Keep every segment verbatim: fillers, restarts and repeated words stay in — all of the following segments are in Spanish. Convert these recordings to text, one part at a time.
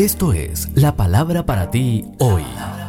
Esto es la palabra para ti hoy.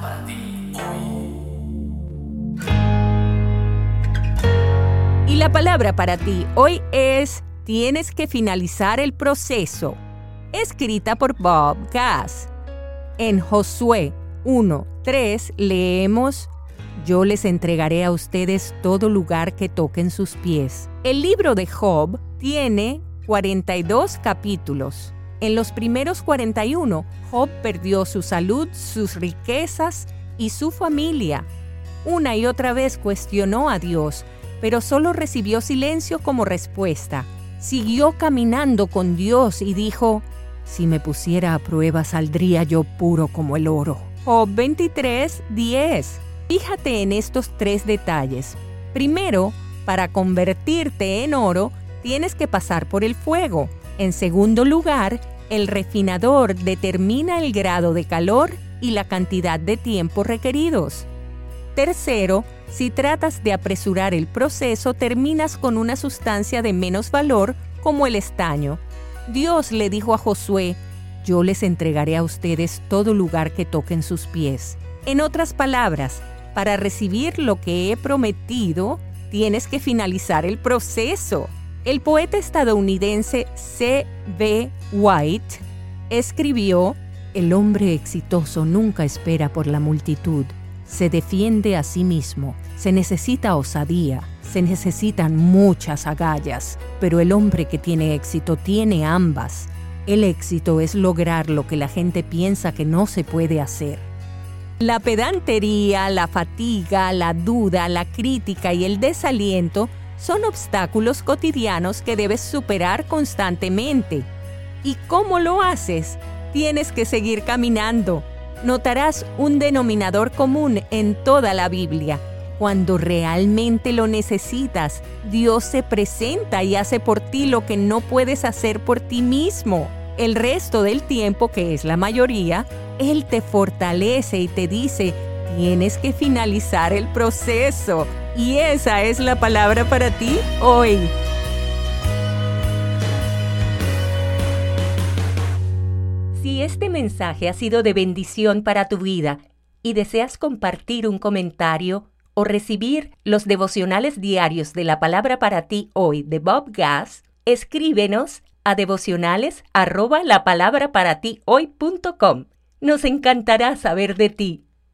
Y la palabra para ti hoy es: tienes que finalizar el proceso. Escrita por Bob Gass. En Josué uno tres leemos: yo les entregaré a ustedes todo lugar que toquen sus pies. El libro de Job tiene cuarenta y dos capítulos. En los primeros cuarenta y uno, Job perdió su salud, sus riquezas y su familia. Una y otra vez cuestionó a Dios, pero solo recibió silencio como respuesta. Siguió caminando con Dios y dijo: si me pusiera a prueba, saldría yo puro como el oro. Job veintitrés diez. Fíjate en estos tres detalles. Primero, para convertirte en oro, tienes que pasar por el fuego. En segundo lugar, el refinador determina el grado de calor y la cantidad de tiempo requeridos. Tercero, si tratas de apresurar el proceso, terminas con una sustancia de menos valor como el estaño. Dios le dijo a Josué: yo les entregaré a ustedes todo lugar que toquen sus pies. En otras palabras, para recibir lo que he prometido, tienes que finalizar el proceso. El poeta estadounidense C B White escribió: el hombre exitoso nunca espera por la multitud. Se defiende a sí mismo. Se necesita osadía. Se necesitan muchas agallas. Pero el hombre que tiene éxito tiene ambas. El éxito es lograr lo que la gente piensa que no se puede hacer. La pedantería, la fatiga, la duda, la crítica y el desaliento son obstáculos cotidianos que debes superar constantemente. ¿Y cómo lo haces? Tienes que seguir caminando. Notarás un denominador común en toda la Biblia. Cuando realmente lo necesitas, Dios se presenta y hace por ti lo que no puedes hacer por ti mismo. El resto del tiempo, que es la mayoría, Él te fortalece y te dice: tienes que finalizar el proceso. Y esa es la palabra para ti hoy. Si este mensaje ha sido de bendición para tu vida y deseas compartir un comentario o recibir los devocionales diarios de la palabra para ti hoy de Bob Gass, escríbenos a devocionales arroba la palabra para ti hoy punto com. Nos encantará saber de ti.